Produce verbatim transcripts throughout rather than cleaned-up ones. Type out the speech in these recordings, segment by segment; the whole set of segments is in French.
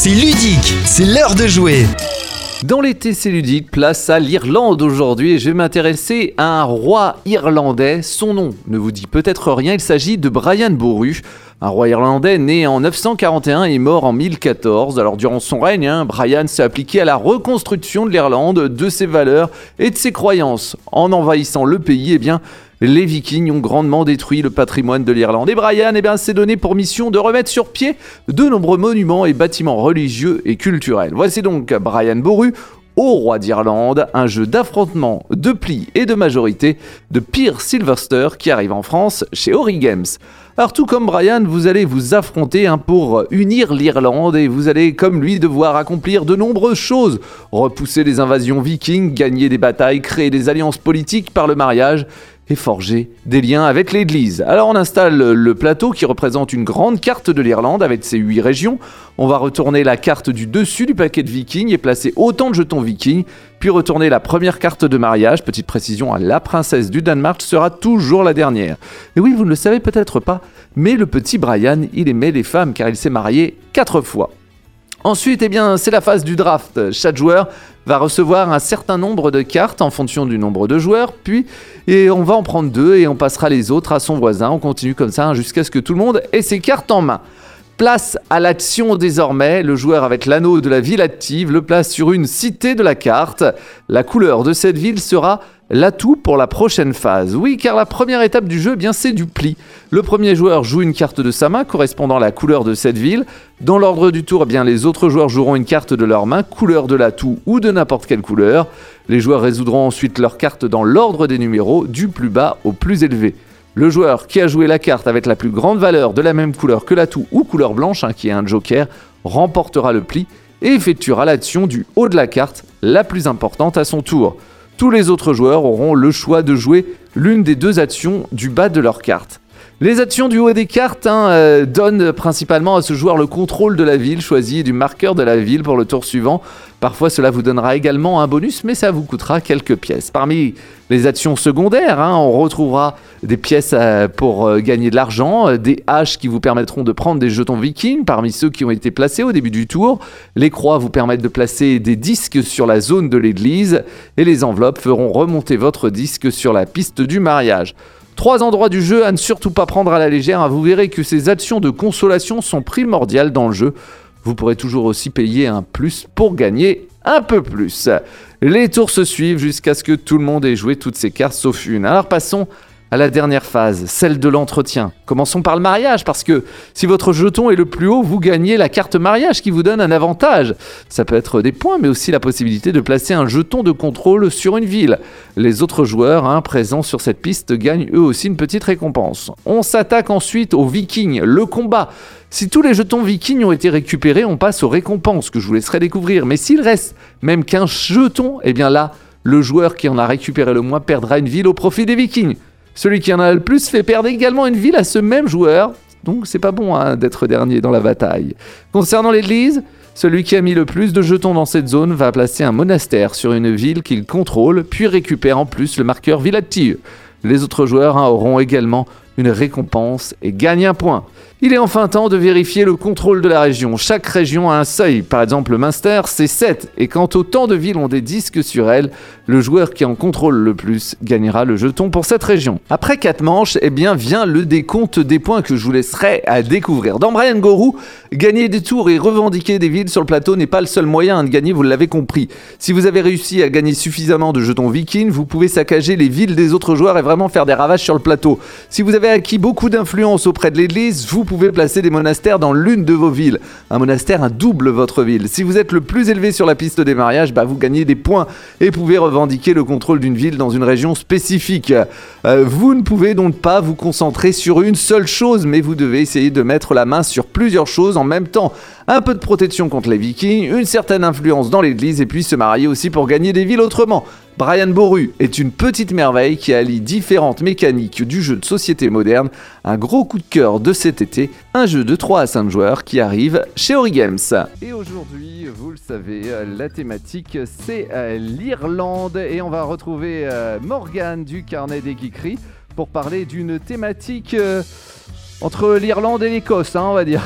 C'est ludique, c'est l'heure de jouer. Dans l'été, c'est ludique, place à l'Irlande aujourd'hui et je vais m'intéresser à un roi irlandais. Son nom ne vous dit peut-être rien, il s'agit de Brian Boru. Un roi irlandais né en neuf cent quarante et un et mort en mille quatorze. Alors durant son règne, hein, Brian s'est appliqué à la reconstruction de l'Irlande, de ses valeurs et de ses croyances. En envahissant le pays, eh bien, les Vikings ont grandement détruit le patrimoine de l'Irlande. Et Brian eh bien, s'est donné pour mission de remettre sur pied de nombreux monuments et bâtiments religieux et culturels. Voici donc Brian Boru, au roi d'Irlande, un jeu d'affrontement, de plis et de majorité de Peer Sylvester qui arrive en France chez Ori Games. Alors tout comme Brian, vous allez vous affronter hein, pour unir l'Irlande et vous allez comme lui devoir accomplir de nombreuses choses. Repousser les invasions vikings, gagner des batailles, créer des alliances politiques par le mariage et forger des liens avec l'église. Alors on installe le plateau qui représente une grande carte de l'Irlande avec ses huit régions. On va retourner la carte du dessus du paquet de vikings et placer autant de jetons vikings, puis retourner la première carte de mariage. Petite précision, la princesse du Danemark sera toujours la dernière. Et oui, vous ne le savez peut-être pas, mais le petit Brian, il aimait les femmes car il s'est marié quatre fois. Ensuite, eh bien, c'est la phase du draft. Chaque joueur va recevoir un certain nombre de cartes en fonction du nombre de joueurs, puis et on va en prendre deux et on passera les autres à son voisin. On continue comme ça hein, jusqu'à ce que tout le monde ait ses cartes en main. Place à l'action désormais, le joueur avec l'anneau de la ville active le place sur une cité de la carte. La couleur de cette ville sera l'atout pour la prochaine phase. Oui, car la première étape du jeu, eh bien, c'est du pli. Le premier joueur joue une carte de sa main correspondant à la couleur de cette ville. Dans l'ordre du tour, eh bien, les autres joueurs joueront une carte de leur main, couleur de l'atout ou de n'importe quelle couleur. Les joueurs résoudront ensuite leurs cartes dans l'ordre des numéros, du plus bas au plus élevé. Le joueur qui a joué la carte avec la plus grande valeur de la même couleur que l'atout ou couleur blanche, hein, qui est un joker, remportera le pli et effectuera l'action du haut de la carte, la plus importante à son tour. Tous les autres joueurs auront le choix de jouer l'une des deux actions du bas de leur carte. Les actions du haut des cartes hein, euh, donnent principalement à ce joueur le contrôle de la ville choisie et du marqueur de la ville pour le tour suivant. Parfois cela vous donnera également un bonus, mais ça vous coûtera quelques pièces. Parmi les actions secondaires, hein, on retrouvera des pièces euh, pour euh, gagner de l'argent, euh, des haches qui vous permettront de prendre des jetons vikings parmi ceux qui ont été placés au début du tour. Les croix vous permettent de placer des disques sur la zone de l'église et les enveloppes feront remonter votre disque sur la piste du mariage. Trois endroits du jeu à ne surtout pas prendre à la légère. Vous verrez que ces actions de consolation sont primordiales dans le jeu. Vous pourrez toujours aussi payer un plus pour gagner un peu plus. Les tours se suivent jusqu'à ce que tout le monde ait joué toutes ses cartes sauf une. Alors passons à la dernière phase, celle de l'entretien. Commençons par le mariage, parce que si votre jeton est le plus haut, vous gagnez la carte mariage qui vous donne un avantage. Ça peut être des points, mais aussi la possibilité de placer un jeton de contrôle sur une ville. Les autres joueurs hein, présents sur cette piste gagnent eux aussi une petite récompense. On s'attaque ensuite aux vikings, le combat. Si tous les jetons vikings ont été récupérés, on passe aux récompenses que je vous laisserai découvrir. Mais s'il reste même qu'un jeton, eh bien là, le joueur qui en a récupéré le moins perdra une ville au profit des vikings. Celui qui en a le plus fait perdre également une ville à ce même joueur, donc c'est pas bon hein, d'être dernier dans la bataille. Concernant l'église, celui qui a mis le plus de jetons dans cette zone va placer un monastère sur une ville qu'il contrôle, puis récupère en plus le marqueur ville active. Les autres joueurs hein, auront également une récompense et gagnent un point. Il est enfin temps de vérifier le contrôle de la région. Chaque région a un seuil. Par exemple, le Munster, c'est sept. Et quand autant de villes ont des disques sur elles, le joueur qui en contrôle le plus gagnera le jeton pour cette région. Après quatre manches, eh bien, vient le décompte des points que je vous laisserai à découvrir. Dans Brian Boru, gagner des tours et revendiquer des villes sur le plateau n'est pas le seul moyen de gagner, vous l'avez compris. Si vous avez réussi à gagner suffisamment de jetons vikings, vous pouvez saccager les villes des autres joueurs et vraiment faire des ravages sur le plateau. Si vous avez acquis beaucoup d'influence auprès de l'église, vous pouvez placer des monastères dans l'une de vos villes. Un monastère un double votre ville. Si vous êtes le plus élevé sur la piste des mariages, bah vous gagnez des points et pouvez revendiquer le contrôle d'une ville dans une région spécifique. Euh, vous ne pouvez donc pas vous concentrer sur une seule chose, mais vous devez essayer de mettre la main sur plusieurs choses en même temps. Un peu de protection contre les vikings, une certaine influence dans l'église et puis se marier aussi pour gagner des villes autrement. Brian Boru est une petite merveille qui allie différentes mécaniques du jeu de société moderne, un gros coup de cœur de cet été, un jeu de trois à cinq joueurs qui arrive chez Ori Games. Et aujourd'hui, vous le savez, la thématique c'est l'Irlande et on va retrouver Morgane du Carnet des Geekeries pour parler d'une thématique euh, entre l'Irlande et l'Écosse, hein, on va dire.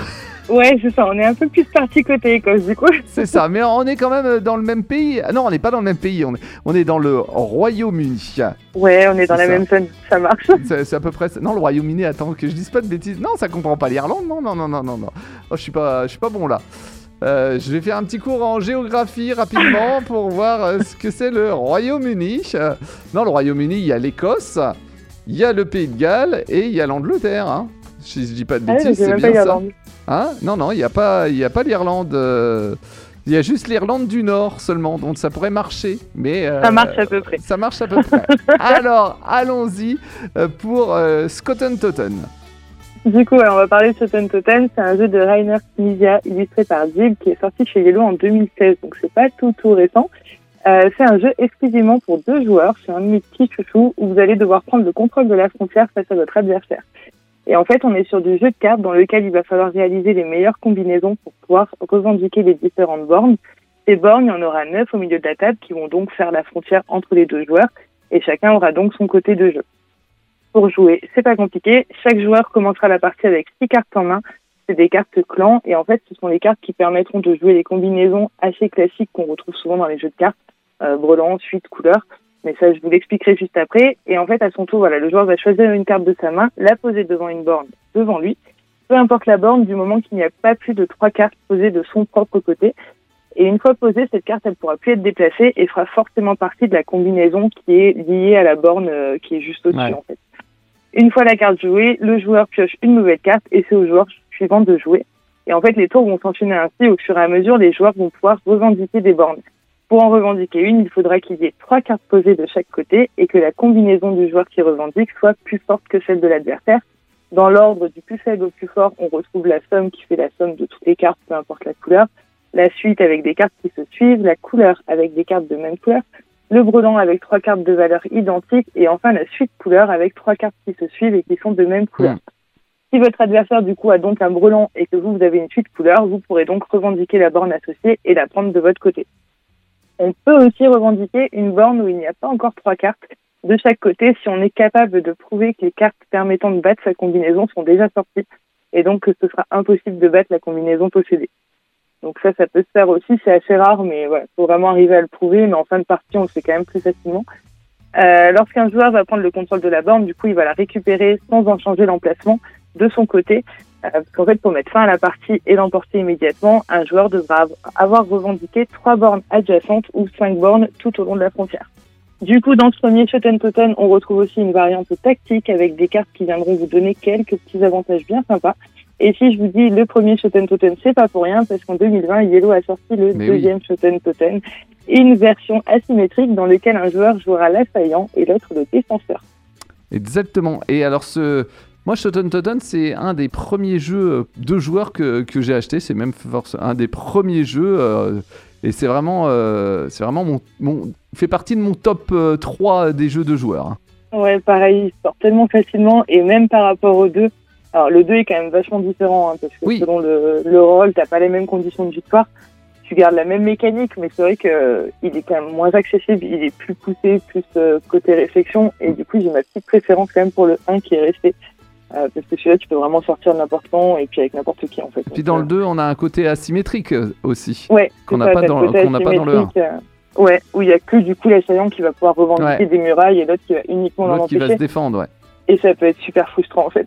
Ouais, c'est ça, on est un peu plus parti côté Écosse du coup. C'est ça, mais on est quand même dans le même pays. Ah non, on n'est pas dans le même pays, on est, on est dans le Royaume-Uni. Ouais, on est dans C'est la ça. même zone, ça marche. C'est, c'est à peu près ça. Non, le Royaume-Uni, attends, que je dise pas de bêtises. Non, ça comprend pas l'Irlande. Non, non, non, non, non, non. Oh, je suis pas, je suis pas bon là. Euh, je vais faire un petit cours en géographie rapidement pour voir euh, ce que c'est le Royaume-Uni. Euh, non, le Royaume-Uni, il y a l'Écosse, il y a le Pays de Galles et il y a l'Angleterre. Hein. Si je dis pas de Ah, bêtises, ouais, c'est même bien pas ça. Irlande. Hein non, non, il n'y a pas, il y a pas l'Irlande. euh, Il y a juste l'Irlande du Nord seulement, donc ça pourrait marcher. Mais euh, Ça marche à peu près. Ça marche à peu près. Alors, allons-y euh, pour euh, Skotten Totten. Du coup, alors, on va parler de Shoten Totem. C'est un jeu de Rainer Knizia illustré par Jib qui est sorti chez Yellow en deux mille seize, donc c'est pas tout tout récent. Euh, c'est un jeu exclusivement pour deux joueurs. C'est un de mes petits chouchous où vous allez devoir prendre le contrôle de la frontière face à votre adversaire. Et en fait, on est sur du jeu de cartes dans lequel il va falloir réaliser les meilleures combinaisons pour pouvoir revendiquer les différentes bornes. Ces bornes, il y en aura neuf au milieu de la table qui vont donc faire la frontière entre les deux joueurs et chacun aura donc son côté de jeu. Pour jouer, c'est pas compliqué. Chaque joueur commencera la partie avec six cartes en main. C'est des cartes clan et en fait, ce sont les cartes qui permettront de jouer les combinaisons assez classiques qu'on retrouve souvent dans les jeux de cartes, euh, brelan, suite, couleur. Mais ça, je vous l'expliquerai juste après. Et en fait, à son tour, voilà, le joueur va choisir une carte de sa main, la poser devant une borne devant lui. Peu importe la borne, du moment qu'il n'y a pas plus de trois cartes posées de son propre côté. Et une fois posée, cette carte, elle pourra plus être déplacée et fera forcément partie de la combinaison qui est liée à la borne euh, qui est juste au-dessus, Ouais. en fait. Une fois la carte jouée, le joueur pioche une nouvelle carte et c'est au joueur suivant de jouer. Et en fait, les tours vont s'enchaîner ainsi. Au fur et à mesure, les joueurs vont pouvoir revendiquer des bornes. Pour en revendiquer une, il faudra qu'il y ait trois cartes posées de chaque côté et que la combinaison du joueur qui revendique soit plus forte que celle de l'adversaire. Dans l'ordre du plus faible au plus fort, on retrouve la somme qui fait la somme de toutes les cartes, peu importe la couleur. La suite avec des cartes qui se suivent, la couleur avec des cartes de même couleur, le brelan avec trois cartes de valeur identiques et enfin la suite couleur avec trois cartes qui se suivent et qui sont de même couleur. Mmh. Si votre adversaire du coup a donc un brelan et que vous, vous avez une suite couleur, vous pourrez donc revendiquer la borne associée et la prendre de votre côté. On peut aussi revendiquer une borne où il n'y a pas encore trois cartes de chaque côté si on est capable de prouver que les cartes permettant de battre sa combinaison sont déjà sorties et donc que ce sera impossible de battre la combinaison possédée. Donc ça, ça peut se faire aussi, c'est assez rare, mais voilà, faut vraiment arriver à le prouver, mais en fin de partie, on le fait quand même plus facilement. Euh, lorsqu'un joueur va prendre le contrôle de la borne, du coup, il va la récupérer sans en changer l'emplacement de son côté. Euh, parce qu'en fait, pour mettre fin à la partie et l'emporter immédiatement, un joueur devra avoir revendiqué trois bornes adjacentes ou cinq bornes tout au long de la frontière. Du coup, dans ce premier Shoten Totten, on retrouve aussi une variante tactique avec des cartes qui viendront vous donner quelques petits avantages bien sympas. Et si je vous dis le premier Shoten Totten, c'est pas pour rien, parce qu'en deux mille vingt, Yellow a sorti le Mais deuxième oui. Shoten Totten, une version asymétrique dans laquelle un joueur jouera l'assaillant et l'autre le défenseur. Exactement. Et alors, ce... moi, Shoten Totten, c'est un des premiers jeux de joueurs que, que j'ai acheté. C'est même force- un des premiers jeux. euh, et c'est vraiment, euh, c'est vraiment mon, mon... il fait partie de mon top euh, trois des jeux de joueurs. hein. Ouais, pareil, il sort tellement facilement, et même par rapport aux deux. Alors, le deux est quand même vachement différent, hein, parce que Oui. selon le, le rôle, t'as pas les mêmes conditions de victoire. Tu gardes la même mécanique, mais c'est vrai que euh, il est quand même moins accessible, il est plus poussé, plus euh, côté réflexion, et du coup, j'ai ma petite préférence quand même pour le un qui est resté. Euh, parce que celui-là, tu peux vraiment sortir de n'importe quand, et puis avec n'importe qui, en fait. Et puis Donc, dans euh, le deux, on a un côté asymétrique euh, aussi. Ouais, qu'on c'est n'a ça, pas t'as dans- le côté qu'on n'a pas dans le un. asymétrique, euh, Ouais, où il y a que du coup l'assaillant qui va pouvoir revendiquer Ouais. des murailles et l'autre qui va uniquement l'en L'autre qui va empêcher. se défendre, ouais. Et ça peut être super frustrant en fait.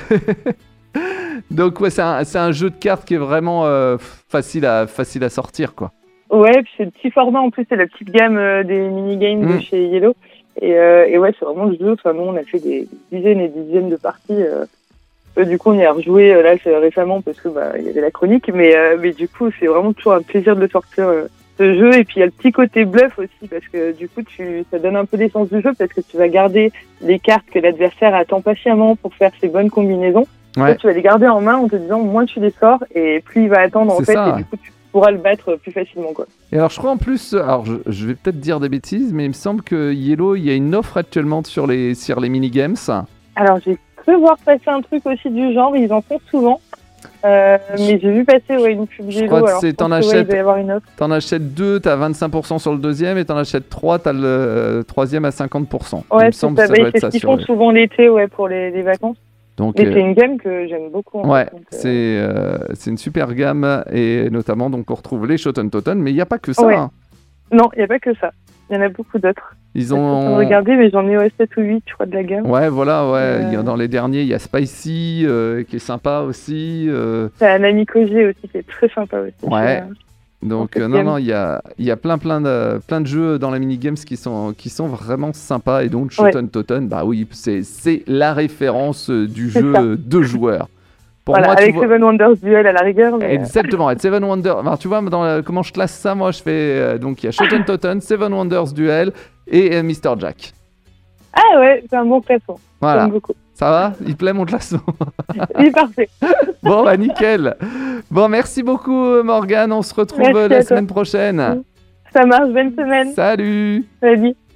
Donc ouais, c'est un, c'est un jeu de cartes qui est vraiment euh, facile, à, facile à sortir, quoi. Ouais, puis c'est le petit format en plus, c'est la petite gamme euh, des mini-games Mm. de chez Yellow. Et, euh, et ouais, c'est vraiment le jeu. Enfin, nous, on a fait des dizaines et des dizaines de parties. Euh, euh, du coup, on y a rejoué euh, là c'est récemment parce que bah il y avait la chronique. Mais, euh, mais du coup, c'est vraiment toujours un plaisir de le sortir. Euh, ce jeu, et puis il y a le petit côté bluff aussi parce que du coup tu ça donne un peu d'essence du jeu parce que tu vas garder les cartes que l'adversaire attend patiemment pour faire ses bonnes combinaisons. Ouais. Toi, tu vas les garder en main en te disant moins tu les sors et plus il va attendre en C'est fait ça, et ouais. du coup tu pourras le battre plus facilement quoi. Et alors je crois en plus, alors je, je vais peut-être dire des bêtises, mais il me semble que Yellow, il y a une offre actuellement sur les, sur les minigames. Alors j'ai cru voir passer un truc aussi du genre, ils en font souvent. Euh, mais j'ai vu passer ouais, une pub Je Yellow, crois que alors c'est- je pense t'en que, ouais, achètes- il doit y avoir une offre. T'en achètes deux, t'as vingt-cinq pour cent sur le deuxième, et t'en achètes trois, t'as le euh, troisième à cinquante pour cent. il Ouais, me c'est semble ça, que ça bah, doit être c'est ça ce qu'ils sur font le- souvent l'été ouais, pour les, les vacances. Donc, Et euh, c'est une gamme que j'aime beaucoup. en ouais, fait, donc, euh, c'est euh, c'est une super gamme et notamment donc on retrouve les Shoten Toten, mais il n'y a pas que ça. Ouais. hein. Non, il n'y a pas que ça. Il y en a beaucoup d'autres. Ils Je suis en train de ont regarder, mais j'en ai ouais, sept ou huit, je crois, de la gamme. Ouais, voilà, ouais. Il y a, Euh. dans les derniers, il y a Spicy euh, qui est sympa aussi. euh, T'as un ami Koji aussi qui est très sympa aussi. Ouais. Euh, donc cette euh, non, gamme. non, il y a, il y a plein, plein de, plein de jeux dans la mini-games qui sont, qui sont vraiment sympas. Et donc Shoten Toten, bah oui, c'est, c'est la référence euh, du C'est jeu ça. deux joueurs. Pour voilà, moi, tu avec vois- Seven Wonders Duel à la rigueur. Mais, euh, Exactement, et Seven Wonders. Alors, tu vois, dans la- comment je classe ça, moi, je fais. euh, donc, il y a Shoten Toten, Seven Wonders Duel et euh, mister Jack. Ah ouais, c'est un bon classement. Voilà, J'aime beaucoup. ça va? Il te plaît mon classement? Il est parfait. Bon, bah nickel. Bon, merci beaucoup, Morgane. On se retrouve Merci euh, à la toi. semaine prochaine. Ça marche, bonne semaine. Salut! Salut.